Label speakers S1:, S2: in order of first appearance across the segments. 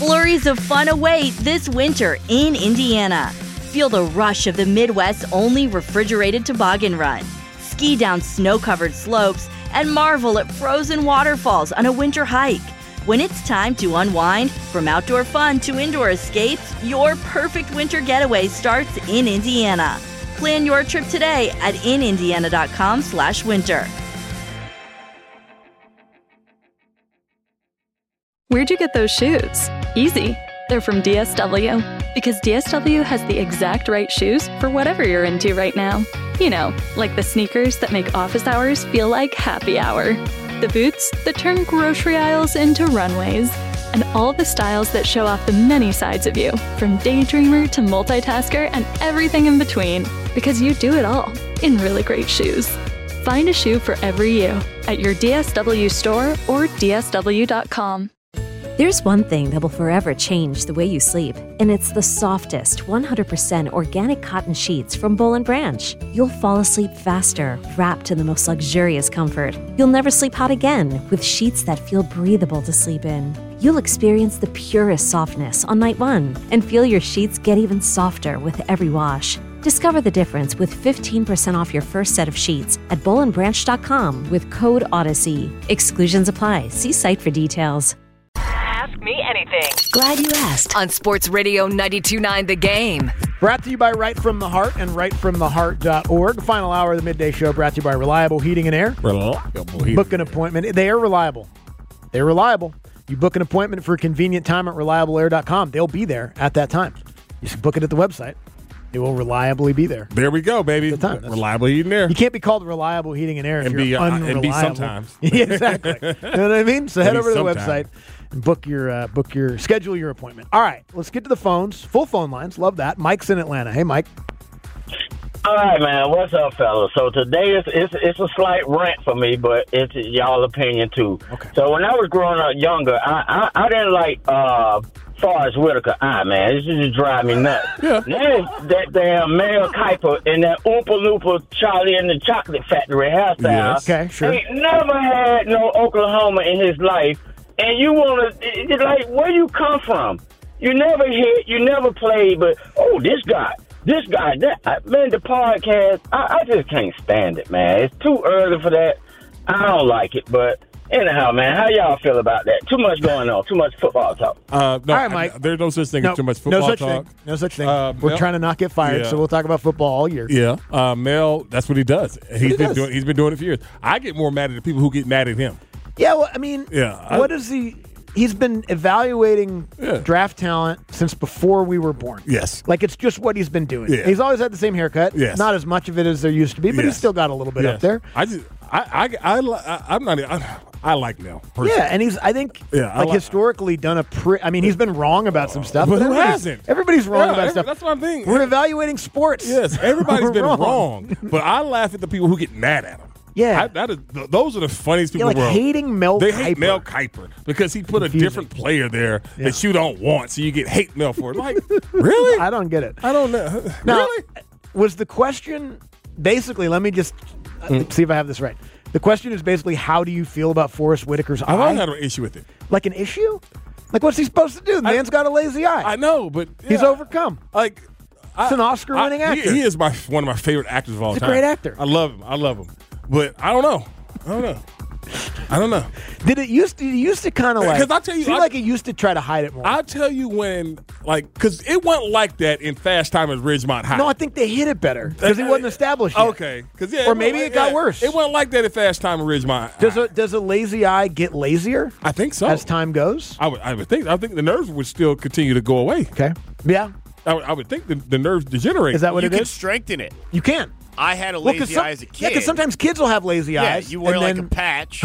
S1: Flurries of fun await this winter in Indiana. Feel the rush of the Midwest's only refrigerated toboggan run. Ski down snow-covered slopes and marvel at frozen waterfalls on a winter hike. When it's time to unwind, from outdoor fun to indoor escapes, your perfect winter getaway starts in Indiana. Plan your trip today at inindiana.com/winter.
S2: Where'd you get those shoes? Easy. They're from DSW. Because DSW has the exact right shoes for whatever you're into right now. You know, like the sneakers that make office hours feel like happy hour. The boots that turn grocery aisles into runways. And all the styles that show off the many sides of you, from daydreamer to multitasker and everything in between. Because you do it all in really great shoes. Find a shoe for every you at your DSW store or DSW.com.
S3: There's one thing that will forever change the way you sleep, and it's the softest, 100% organic cotton sheets from Boll & Branch. You'll fall asleep faster, wrapped in the most luxurious comfort. You'll never sleep hot again with sheets that feel breathable to sleep in. You'll experience the purest softness on night one and feel your sheets get even softer with every wash. Discover the difference with 15% off your first set of sheets at bollandbranch.com with code Odyssey. Exclusions apply. See site for details.
S4: Ask me anything.
S3: Glad you asked.
S4: On Sports Radio 92.9 The Game.
S5: Brought to you by Right From The Heart and rightfromtheheart.org. Final hour of the midday show brought to you by Reliable Heating and Air. Book an appointment. They are reliable. They're reliable. You book an appointment for a convenient time at reliableair.com. They'll be there at that time. You should book it at the website. It will reliably be there.
S6: There we go, baby. Reliable heating and air.
S5: You can't be called Reliable Heating and Air if you're unreliable.
S6: And be sometimes.
S5: Yeah, exactly. You know what I mean? So head over to the website and schedule your appointment. All right, let's get to the phones. Full phone lines. Love that. Mike's in Atlanta. Hey, Mike.
S7: All right, man. What's up, fellas? So today it's a slight rant for me, but it's y'all opinion too.
S5: Okay.
S7: So when I was growing up younger, I didn't like Forrest Whitaker. Man, this just drive me nuts.
S6: Yeah.
S7: Then that damn Mel Kiper and that Oompa Loompa Charlie and the Chocolate Factory hairstyle.
S6: Yes.
S5: Okay, sure.
S7: Ain't never had no Oklahoma in his life, and you want to like where you come from? You never hit, you never played, but this guy, that man, the podcast, I just can't stand it, man. It's too early for that. I don't like it, but. Anyhow, man, how y'all feel about that? Too much going on. Too much football talk.
S6: No,
S5: all right, Mike.
S6: There's no such thing as too much football talk.
S5: No such thing. We're trying to not get fired, so we'll talk about football all year.
S6: Yeah. Mel, that's what he does. He's been doing it for years. I get more mad at the people who get mad at him.
S5: Yeah, well, I mean, what is he? He's been evaluating draft talent since before we were born.
S6: Yes.
S5: Like, it's just what he's been doing.
S6: Yeah.
S5: He's always had the same haircut.
S6: Yes.
S5: Not as much of it as there used to be, but he's still got a little bit up there.
S6: I like Mel. Personally.
S5: Yeah, and he's, I think, historically done he's been wrong about some stuff.
S6: But who hasn't?
S5: Everybody's wrong about stuff.
S6: That's what I'm thinking.
S5: We're evaluating sports.
S6: Yes, everybody's been wrong. But I laugh at the people who get mad at him.
S5: Yeah.
S6: Those are the funniest people in the world.
S5: Hating Mel Kiper.
S6: They hate Mel Kiper because he put a different player there that you don't want, so you get hate Mel for it. Like, really?
S5: I don't get it.
S6: I don't know.
S5: Now,
S6: really?
S5: Was the question, basically, let me just see if I have this right. The question is basically, how do you feel about Forrest Whitaker's eye?
S6: I've always had an issue with it.
S5: Like an issue? Like, what's he supposed to do? The man's got a lazy eye.
S6: I know, but
S5: he's overcome.
S6: Like,
S5: it's an Oscar-winning actor.
S6: He is one of my favorite actors of all time.
S5: He's a great actor.
S6: I love him. But I don't know.
S5: Did it used to kind of like?
S6: Because I'll tell you,
S5: seemed like it used to try to hide it more.
S6: I'll tell you when, because it wasn't like that in Fast Time at Ridgemont High.
S5: No, I think they hit it better because he wasn't established yet.
S6: Okay,
S5: or maybe it got worse.
S6: It wasn't like that at Fast Time at Ridgemont High.
S5: Does a lazy eye get lazier?
S6: I think so.
S5: As time goes,
S6: I would think. I think the nerves would still continue to go away.
S5: Okay. Yeah.
S6: I would think the nerves degenerate.
S5: Is that what it is?
S8: You can strengthen it.
S5: You can.
S8: I had a lazy eye as a kid.
S5: Yeah, because sometimes kids will have lazy eyes.
S8: Yeah, you wear like a patch.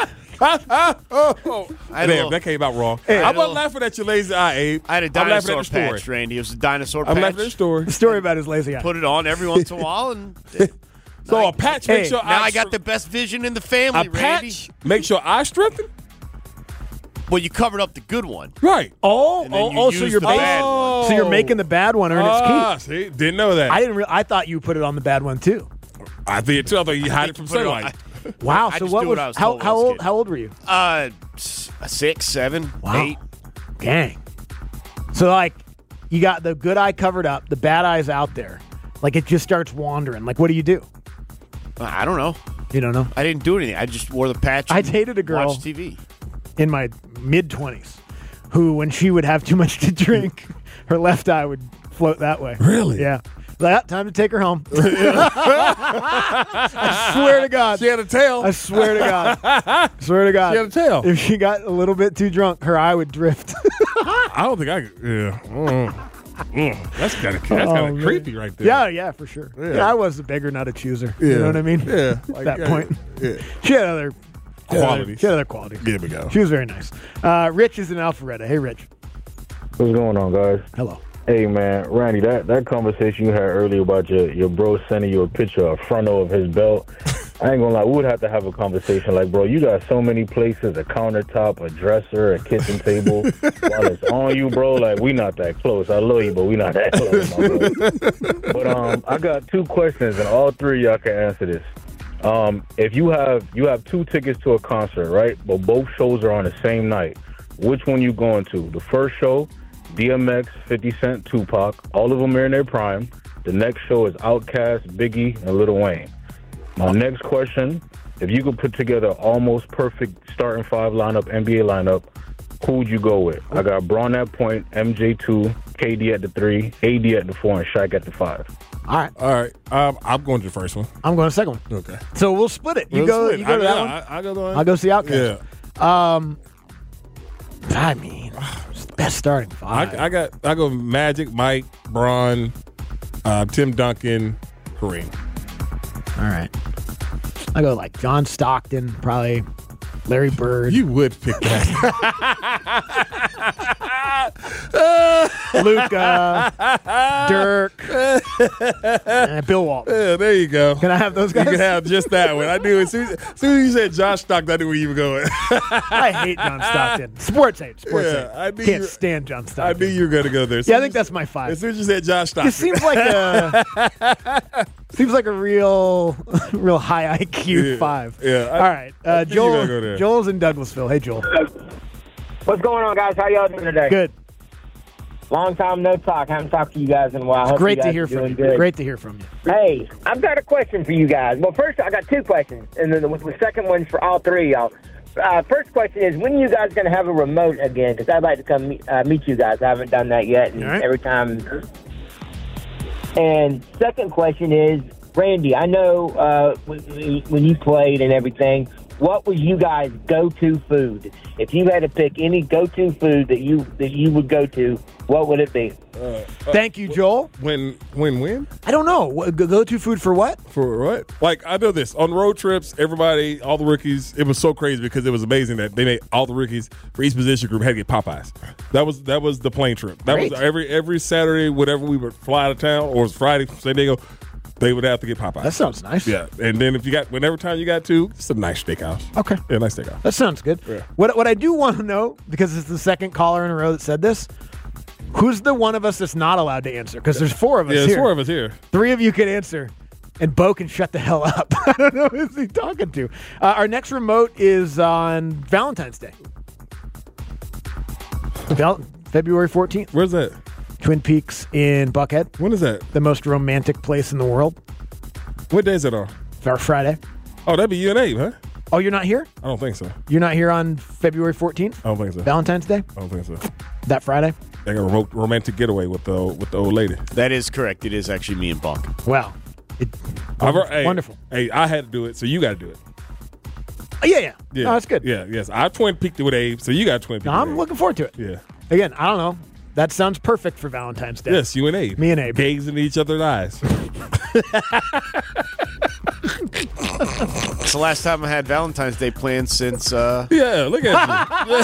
S6: That came out wrong.
S5: Hey,
S6: I wasn't laughing at your lazy eye, Abe.
S8: I had a dinosaur patch, Randy. It was a dinosaur patch.
S6: I'm laughing at the story.
S5: The story about his lazy eye.
S8: Put it on every once in a while, and
S6: so a patch makes your eye.
S8: Now I got the best vision in the family,
S6: Randy. A patch makes your eye strengthen?
S8: Well, you covered up the good one.
S6: Right.
S5: So you're making the bad one earn its keep.
S6: See, didn't know that.
S5: I thought you put it on the bad one too.
S6: I did too. I thought you hide it from sunlight.
S5: Wow. So what was how old were you?
S8: 6, 7, 8.
S5: Gang. So, like, you got the good eye covered up, the bad eye's out there. Like, it just starts wandering. Like, what do you do?
S8: I don't know.
S5: You don't know?
S8: I didn't do anything. I just wore the patch.
S5: I dated a girl
S8: watched TV
S5: in my mid-20s who, when she would have too much to drink, her left eye would float that way.
S6: Really?
S5: Yeah. Like, time to take her home. I swear to God.
S6: She had a tail.
S5: I swear to God. Swear to God.
S6: She had a tail.
S5: If she got a little bit too drunk, her eye would drift.
S6: I don't think I could. Yeah. That's kind of creepy right there.
S5: Yeah, for sure.
S6: Yeah.
S5: I was a beggar, not a chooser.
S6: Yeah.
S5: You know what I mean?
S6: Yeah.
S5: At that point.
S6: Yeah.
S5: She had other
S6: Qualities.
S5: She had other qualities.
S6: There we go.
S5: She was very nice. Rich is in Alpharetta. Hey, Rich.
S9: What's going on, guys?
S5: Hello.
S9: Hey, man, Randy, that conversation you had earlier about your bro sending you a picture of frontal of his belt, I ain't gonna lie, we would have to have a conversation like, bro, you got so many places, a countertop, a dresser, a kitchen table, while it's on you, bro, like, we not that close. I love you, but we not that close, my bro. But I got 2 questions, and all 3 of y'all can answer this. If you have 2 tickets to a concert, right, but both shows are on the same night, which one you going to? The first show, DMX, 50 Cent, Tupac, all of them are in their prime. The next show is Outkast, Biggie, and Lil Wayne. My next question, if you could put together almost perfect starting 5 lineup, NBA lineup, who would you go with? I got Bron at point, MJ 2, KD at the 3, AD at the 4, and Shaq at the 5.
S5: All right.
S6: I'm going to the first one.
S5: I'm going to the second one.
S6: Okay.
S5: So we'll split it. You go to that one.
S6: I go to one.
S5: I'll go see Outkast.
S6: Yeah.
S5: I mean, it's the best starting 5.
S6: I go Magic, Mike, Bron, Tim Duncan, Kareem.
S5: All right. I go like John Stockton, probably Larry Bird.
S6: You would pick that.
S5: Luka, Dirk, and Bill Walton.
S6: Yeah, there you go.
S5: Can I have those guys?
S6: You can have just that one. I knew as soon as you said Josh Stockton, I knew where you were going.
S5: I hate John Stockton. Sports hate.
S6: I knew
S5: Can't stand John Stockton.
S6: I knew you were going to go there.
S5: Yeah, I think that's my 5.
S6: As soon as you said Josh Stockton.
S5: It seems like a real high IQ 5.
S6: Yeah.
S5: All right. Joel's in Douglasville. Hey, Joel.
S10: What's going on, guys? How y'all doing today?
S5: Good.
S10: Long time no talk. Haven't talked to you guys in a while. Hope
S5: Great
S10: you
S5: to
S10: guys
S5: hear
S10: are
S5: from
S10: doing
S5: you.
S10: good.
S5: Great to hear from you.
S10: Hey, I've got a question for you guys. Well, first, I got 2 questions, and then the second one's for all 3 of y'all. First question is, when are you guys going to have a remote again? Because I'd like to come meet you guys. I haven't done that yet, and every time. And second question is, Randy, I know when you played and everything, what was you guys' go-to food? If you had to pick any go-to food that you would go to, what would it be?
S5: Thank you, Joel.
S6: When?
S5: I don't know. Go-to food for what?
S6: For what? Like, I know this. On road trips, everybody, all the rookies, it was so crazy because it was amazing that they made all the rookies for each position group had to get Popeyes. That was the plane trip. That
S5: Great.
S6: was every Saturday, whatever we would fly out of town, or it was Friday from San Diego, they would have to get Popeyes.
S5: That sounds nice.
S6: Yeah. And then whenever time you got to, it's a nice steakhouse.
S5: Okay.
S6: Yeah, nice steakhouse.
S5: That sounds good.
S6: Yeah.
S5: What I do want to know, because it's the second caller in a row that said this, who's the one of us that's not allowed to answer? Because there's 4 of us here.
S6: Yeah, there's 4 of us here.
S5: 3 of you can answer, and Bo can shut the hell up. I don't know who's he talking to. Our next remote is on Valentine's Day. February 14th.
S6: Where's that?
S5: Twin Peaks in Buckhead.
S6: When is that?
S5: The most romantic place in the world.
S6: What day is it on?
S5: Our Friday.
S6: Oh, that'd be you and Abe, huh?
S5: Oh, you're not here?
S6: I don't think so.
S5: You're not here on February 14th?
S6: I don't think so.
S5: Valentine's Day?
S6: I don't think so.
S5: That Friday?
S6: They got a romantic getaway with the old lady.
S8: That is correct. It is actually me and Buck.
S5: Wow. Wonderful.
S6: Hey, I had to do it, so you got to do it.
S5: Yeah. No, that's good.
S6: Yeah, yes. I Twin Peaked it with Abe, so you got Twin Peaked.
S5: No, I'm looking forward to it.
S6: Yeah.
S5: Again, I don't know. That sounds perfect for Valentine's Day.
S6: Yes, you and Abe.
S5: Me and Abe.
S6: Gazing in each other's eyes.
S8: It's the last time I had Valentine's Day planned since.
S6: Yeah, look at you.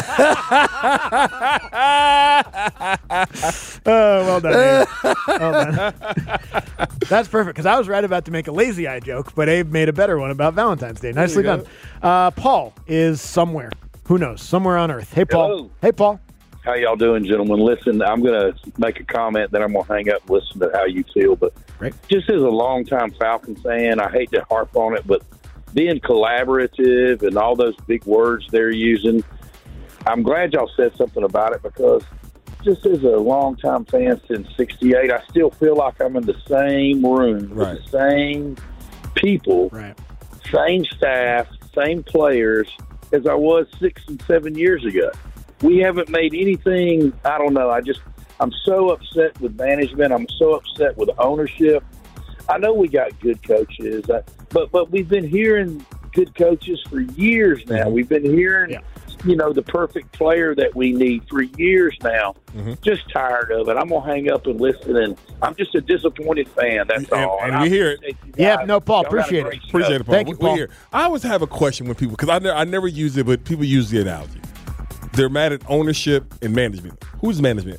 S5: Oh, well done, Abe. Well done. That's perfect, because I was right about to make a lazy eye joke, but Abe made a better one about Valentine's Day. Nicely done. Paul is somewhere. Who knows? Somewhere on Earth. Hey, Paul.
S11: Hello.
S5: Hey, Paul.
S11: How y'all doing, gentlemen? Listen, I'm going to make a comment, then I'm going to hang up and listen to how you feel. But just as a longtime Falcon fan, I hate to harp on it, but being collaborative and all those big words they're using, I'm glad y'all said something about it, because just as a longtime fan since '68, I still feel like I'm in the same room with the same people, same staff, same players as I was 6 and 7 years ago. We haven't made anything. I don't know. I'm so upset with management. I'm so upset with ownership. I know we got good coaches, but we've been hearing good coaches for years now. We've been hearing, the perfect player that we need for years now. Just tired of it. I'm going to hang up and listen, and I'm just a disappointed fan. That's all.
S6: And we hear it.
S5: Paul, appreciate it.
S6: Appreciate it, Paul.
S5: Thank you, Paul.
S6: We hear. I always have a question with people, because I never use it, but people use the analogy. They're mad at ownership and management. Who's management?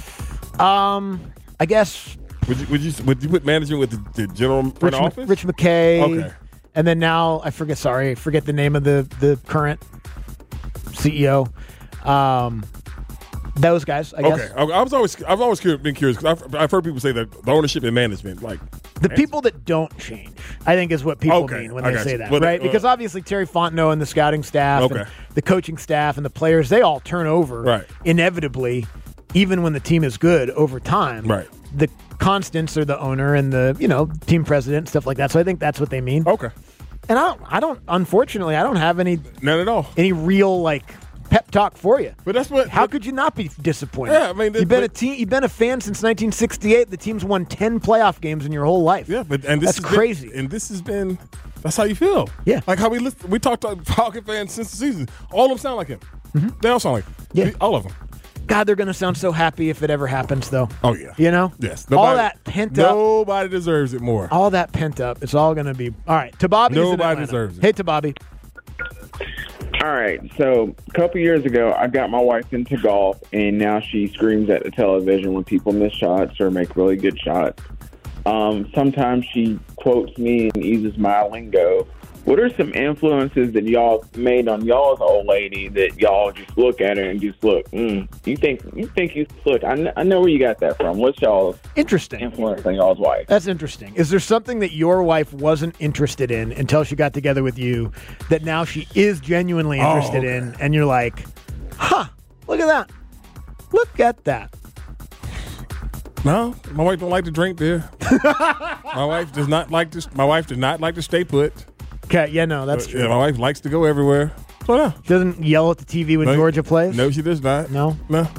S5: I guess.
S6: Would you put management with the general front office?
S5: Rich McKay.
S6: Okay.
S5: And then now I forget the name of the current CEO. Those guys, I guess.
S6: Okay. I've always been curious, because I've heard people say that the ownership and management, like
S5: the people that don't change, I think is what people mean when they say that, right? Because obviously Terry Fontenot and the scouting staff, and the coaching staff, and the players, they all turn over inevitably, even when the team is good over time.
S6: Right.
S5: The constants are the owner and the team president, stuff like that. So I think that's what they mean.
S6: Okay.
S5: And unfortunately, I don't have any
S6: none at all
S5: real pep talk for you.
S6: But that's what.
S5: How could you not be disappointed?
S6: Yeah, I mean,
S5: you've been a fan since 1968. The team's won 10 playoff games in your whole life.
S6: Yeah,
S5: that's crazy.
S6: That's how you feel.
S5: Yeah,
S6: like how we talked to Falcon fans since the season. All of them sound like him. They all sound like him.
S5: Yeah,
S6: all of them.
S5: God, they're going to sound so happy if it ever happens, though.
S6: Oh, yeah.
S5: Yes. All that pent up.
S6: Nobody deserves it more.
S5: All that pent up. It's all going to be. All right. To Bobby.
S6: Nobody deserves it.
S5: Hey, to Bobby.
S12: All right. So a couple years ago, I got my wife into golf, and now she screams at the television when people miss shots or make really good shots. Sometimes she quotes me and uses my lingo. What are some influences that y'all made on y'all's old lady that y'all just look at her and just look, you think you look, I know where you got that from. What's y'all's influence on y'all's wife?
S5: That's interesting. Is there something that your wife wasn't interested in until she got together with you that now she is genuinely interested in, and you're like, look at that. Look at that.
S6: No, my wife don't like to drink beer. My wife does not like to stay put.
S5: Okay, yeah, no, that's true.
S6: Yeah, my wife likes to go everywhere. So no.
S5: She doesn't yell at the TV when Georgia plays?
S6: No, she does not.
S5: No?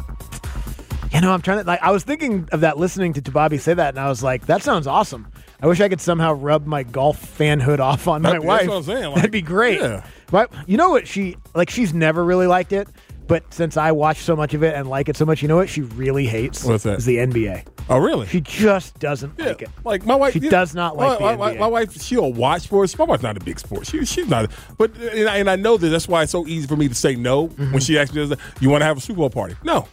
S5: I'm trying to, I was thinking of that listening to Bobby say that, and I was like, that sounds awesome. I wish I could somehow rub my golf fanhood off on my wife.
S6: That's what I'm saying.
S5: That'd be great.
S6: Yeah.
S5: But you know what she's never really liked it, but since I watch so much of it and like it so much, you know what she really hates?
S6: What's that?
S5: Is the NBA.
S6: Oh, really?
S5: She just doesn't like it.
S6: Like my wife,
S5: she does not like the NBA.
S6: My wife, she'll watch sports. My wife's not a big sport. She's not. But and I know that's why it's so easy for me to say no when she actually does that. You want to have a Super Bowl party? No,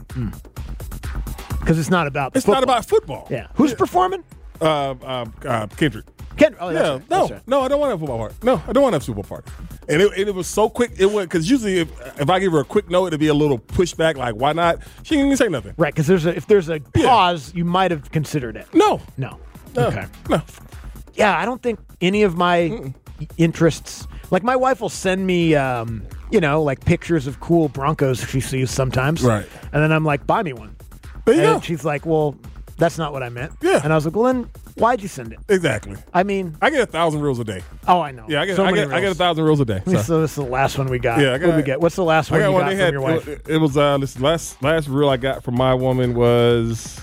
S5: because it's not about.
S6: It's not about football.
S5: Yeah. Who's performing?
S6: Kendrick.
S5: Oh, yeah.
S6: No, I don't want to have a football party. No, I don't want to have a Super Bowl party. And it was so quick. It went because usually if I give her a quick no, it'd be a little pushback. Like, why not? She didn't even say nothing.
S5: Right, because if there's a pause, you might have considered it.
S6: No.
S5: Okay.
S6: No.
S5: Yeah, I don't think any of my interests. Like my wife will send me, like pictures of cool Broncos she sees sometimes.
S6: Right.
S5: And then I'm like, buy me one.
S6: There you go.
S5: She's like, well, that's not what I meant.
S6: Yeah.
S5: And I was like, well, then why'd you send it?
S6: Exactly.
S5: I mean,
S6: I get 1,000 reels a day.
S5: Oh, I know.
S6: Yeah, I get
S5: reels.
S6: 1,000 reels a day.
S5: So this is the last one we got.
S6: Yeah,
S5: what did we get? What's the last one you got from your wife?
S6: It was this last reel I got from my woman was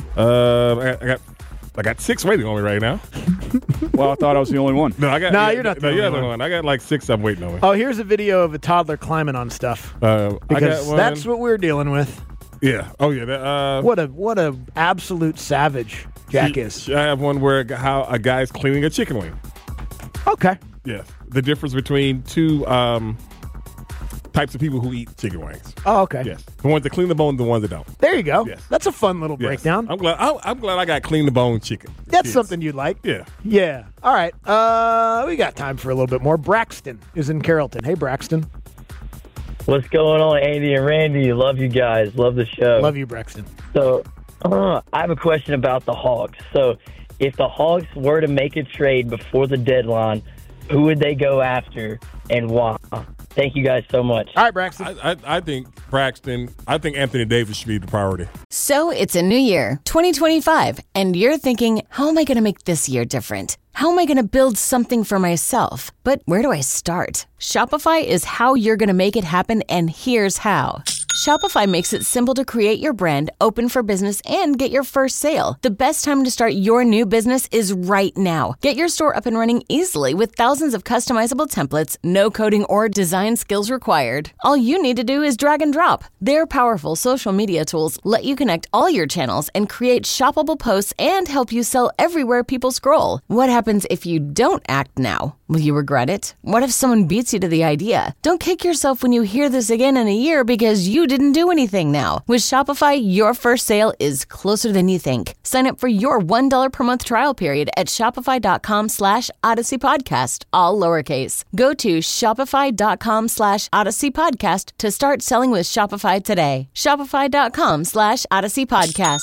S6: I got 6 waiting on me right now.
S13: Well, I thought I was the only one.
S6: No, I got.
S5: you're not the only one.
S6: I got like 6 I'm waiting on me.
S5: Oh, here's a video of a toddler climbing on stuff. Because that's what we're dealing with.
S6: Yeah. Oh, yeah.
S5: What a absolute savage Jack is.
S6: I have one where how a guy's cleaning a chicken wing.
S5: Okay.
S6: Yes. The difference between two types of people who eat chicken wings.
S5: Oh, okay.
S6: Yes. The ones that clean the bone and the ones that don't.
S5: There you go.
S6: Yes.
S5: That's a fun little breakdown.
S6: I'm glad I got clean the bone chicken.
S5: That's something you'd like.
S6: Yeah.
S5: Yeah. All right. We got time for a little bit more. Braxton is in Carrollton. Hey, Braxton.
S14: What's going on, Andy and Randy? Love you guys. Love the show.
S5: Love you, Braxton.
S14: So, I have a question about the Hawks. So, if the Hawks were to make a trade before the deadline, who would they go after and why? Thank you guys so much.
S5: All right, Braxton.
S6: I think Anthony Davis should be the priority.
S15: So it's a new year, 2025, and you're thinking, how am I going to make this year different? How am I going to build something for myself? But where do I start? Shopify is how you're going to make it happen, and here's how. Shopify makes it simple to create your brand, open for business, and get your first sale. The best time to start your new business is right now. Get your store up and running easily with thousands of customizable templates, no coding or design skills required. All you need to do is drag and drop. Their powerful social media tools let you connect all your channels and create shoppable posts and help you sell everywhere people scroll. What happens if you don't act now? Will you regret it? What if someone beats you to the idea? Don't kick yourself when you hear this again in a year because you didn't do anything now. With Shopify, your first sale is closer than you think. Sign up for your $1 per month trial period at shopify.com/Odyssey Podcast, all lowercase. Go to shopify.com/Odyssey Podcast to start selling with Shopify today. Shopify.com/Odyssey Podcast.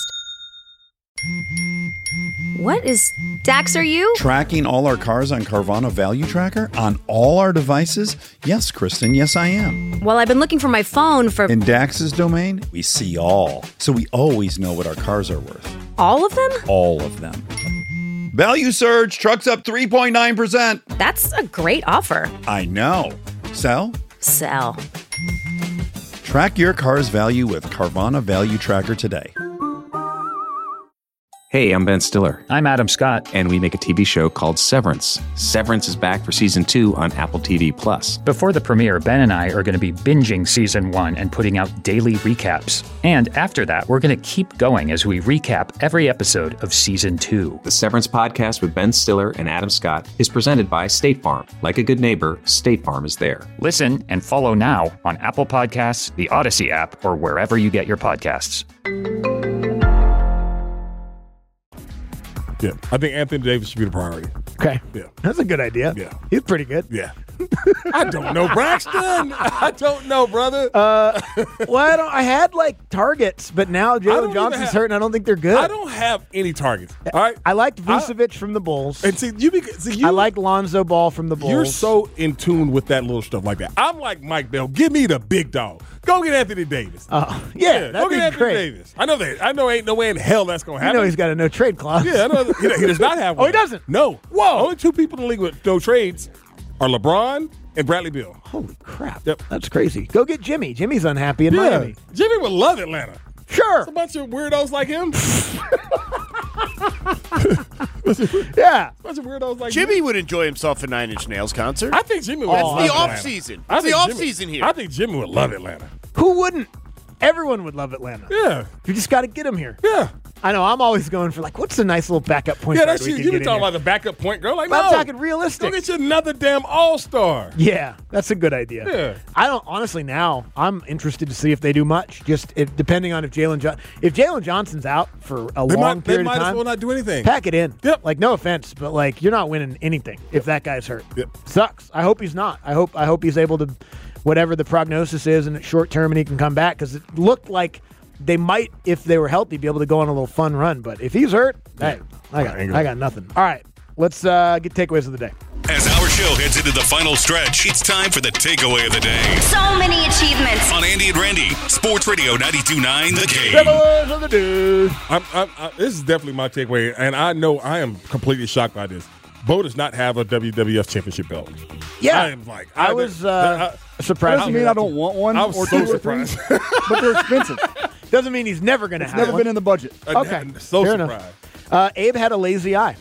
S16: What is Dax, are you?
S17: Tracking all our cars on Carvana Value Tracker on all our devices? Yes, Kristen, yes, I am.
S16: Well, I've been looking for my phone for...
S17: In Dax's domain, we see all. So we always know what our cars are worth.
S16: All of them?
S17: All of them. Value surge, trucks up 3.9%.
S16: That's a great offer.
S17: I know. Sell?
S16: Sell.
S17: Track your car's value with Carvana Value Tracker today.
S18: Hey, I'm Ben Stiller.
S19: I'm Adam Scott.
S18: And we make a TV show called Severance. Severance is back for Season 2 on Apple TV+.
S19: Before the premiere, Ben and I are going to be binging Season 1 and putting out daily recaps. And after that, we're going to keep going as we recap every episode of Season 2.
S18: The Severance podcast with Ben Stiller and Adam Scott is presented by State Farm. Like a good neighbor, State Farm is there.
S19: Listen and follow now on Apple Podcasts, the Odyssey app, or wherever you get your podcasts.
S6: Yeah, I think Anthony Davis should be the priority.
S5: Okay.
S6: Yeah.
S5: That's a good idea.
S6: Yeah.
S5: He's pretty good.
S6: Yeah. I don't know, Braxton. I don't know, brother.
S5: Well, I had like targets, but now Jalen Johnson's hurt, and I don't think they're good.
S6: I don't have any targets. All right.
S5: I liked Vucevic from the Bulls.
S6: And see,
S5: I like Lonzo Ball from the Bulls.
S6: You're so in tune with that little stuff like that. I'm like Mike Bell. Give me the big dog. Go get Anthony Davis.
S5: Yeah,
S6: go
S5: that'd
S6: get
S5: be
S6: Anthony
S5: great.
S6: Davis. I know ain't no way in hell that's going to happen.
S5: You know he's got a no trade clause.
S6: Yeah, I know. He does not have one.
S5: Oh, he doesn't?
S6: No. Whoa. Only two people in the league with no trades are LeBron and Bradley Beal.
S5: Holy crap.
S6: Yep.
S5: That's crazy. Go get Jimmy. Jimmy's unhappy in Miami.
S6: Jimmy would love Atlanta.
S5: Sure.
S6: It's a bunch of weirdos like him.
S5: Yeah.
S6: A bunch of weirdos like
S8: Jimmy
S6: him.
S8: would enjoy himself a Nine Inch Nails concert.
S6: I think Jimmy would
S8: That's
S6: love
S8: the
S6: Atlanta.
S8: off-season.
S6: I
S8: It's the
S6: think
S8: off-season here.
S6: I think Jimmy would love Atlanta.
S5: Who wouldn't? Everyone would love Atlanta.
S6: Yeah.
S5: You just got to get him here.
S6: Yeah.
S5: I know. I'm always going for, like, what's a nice little backup point
S6: Yeah,
S5: guard
S6: that's
S5: we
S6: you.
S5: can
S6: You be
S5: get in
S6: talking
S5: here?
S6: about the backup point girl. Like,
S5: But
S6: no.
S5: I'm talking realistic.
S6: Go get you another damn all-star.
S5: Yeah, that's a good idea.
S6: Yeah.
S5: I don't honestly now. I'm interested to see if they do much. Just depending on if Jalen Johnson's out for a long period
S6: they might
S5: of time.
S6: as well not do anything.
S5: Pack it in.
S6: Yep.
S5: Like, no offense, but like you're not winning anything if that guy's hurt.
S6: Yep.
S5: Sucks. I hope he's not. I hope he's able to, whatever the prognosis is, and it's short term and he can come back, because it looked like they might, if they were healthy, be able to go on a little fun run. But if he's hurt, hey, I got nothing. All right, let's get takeaways of the day.
S20: As our show heads into the final stretch, it's time for the takeaway of the day.
S21: So many achievements.
S20: On Andy and Randy, Sports Radio 92.9 The Game.
S5: Takeaways of the day.
S6: This is definitely my takeaway, and I know I am completely shocked by this. Bo does not have a WWF championship belt.
S5: Yeah.
S6: I am like,
S5: I was surprised.
S13: Doesn't mean I don't want one.
S6: I was
S13: or
S6: so
S13: two or three,
S6: surprised.
S13: but they're expensive.
S5: Doesn't mean he's never going to have
S13: Never
S5: one.
S13: been in the budget.
S5: Okay.
S6: So
S5: Fair
S6: surprised.
S5: enough. Abe had a lazy eye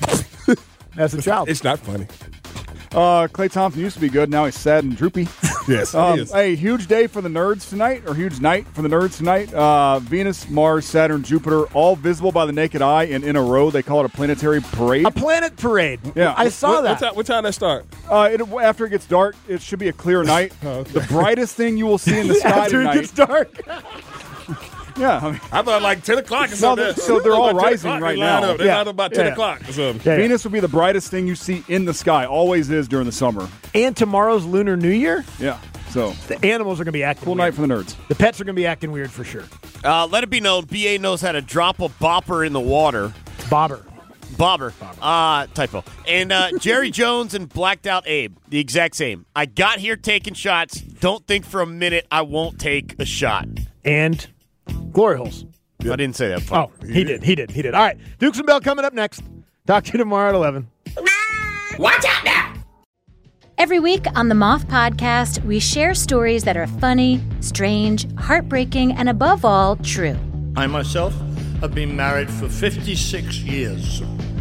S5: as a child.
S6: It's not funny.
S13: Klay Thompson used to be good. Now he's sad and droopy.
S6: Yes, he is.
S13: Hey, huge day for the nerds tonight, or huge night for the nerds tonight. Venus, Mars, Saturn, Jupiter, all visible by the naked eye and in a row. They call it a planetary parade.
S5: A planet parade.
S13: Yeah.
S5: I saw that.
S6: What time that start?
S13: After it gets dark, it should be a clear night.
S6: Okay.
S13: The brightest thing you will see in the sky
S5: After
S13: tonight.
S5: it gets dark.
S13: Yeah, I mean,
S6: I thought like 10 o'clock or
S13: No,
S6: something.
S13: so they're all
S6: Like 10
S13: rising
S6: o'clock,
S13: right
S6: they line
S13: now.
S6: up. They
S5: Yeah.
S6: line up about 10
S5: Yeah.
S6: o'clock or something.
S5: Yeah.
S13: Venus will be the brightest thing you see in the sky. Always is during the summer.
S5: And tomorrow's Lunar New Year.
S13: Yeah. So
S5: The animals are going to be acting
S13: cool
S5: weird.
S13: night for the nerds.
S5: The pets are going to be acting weird for sure.
S8: Let it be known, BA knows how to drop a bopper in the water.
S5: Bobber.
S8: Bobber. Typo. And Jerry Jones and Blacked Out Abe, the exact same. I got here taking shots. Don't think for a minute I won't take a shot.
S5: And glory holes.
S8: I didn't say that.
S5: Oh, he did. All right, Dukes and Bell coming up next. Talk to you tomorrow at 11.
S4: Watch out now!
S21: Every week on the Moth Podcast, we share stories that are funny, strange, heartbreaking, and above all, true.
S22: I myself have been married for 56 years.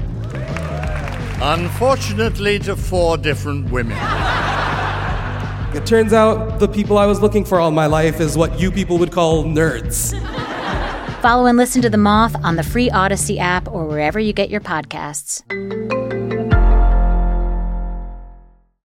S22: Unfortunately, to 4 different women.
S23: It turns out the people I was looking for all my life is what you people would call nerds.
S21: Follow and listen to The Moth on the free Odyssey app or wherever you get your podcasts.